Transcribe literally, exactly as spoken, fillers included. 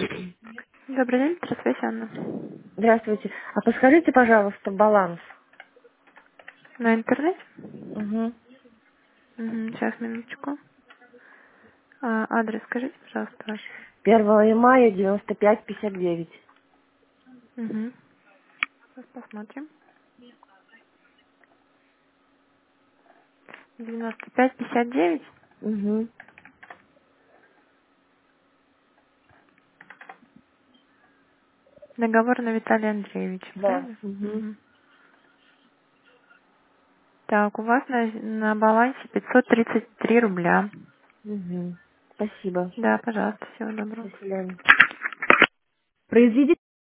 Добрый день, здравствуйте, Анна. Здравствуйте. А подскажите, пожалуйста, баланс. На интернет? Угу. Угу, сейчас, минуточку. А, адрес скажите, пожалуйста, ваш. первого мая девяносто пять пятьдесят девять. Угу. Сейчас посмотрим. девяносто пять пятьдесят девять. Угу. Договор на Виталия Андреевича, Да. правильно? Угу. Угу. Так, у вас на, на балансе пятьсот тридцать три рубля. Угу. Спасибо. Да, пожалуйста, всего доброго. До свидания. Произведите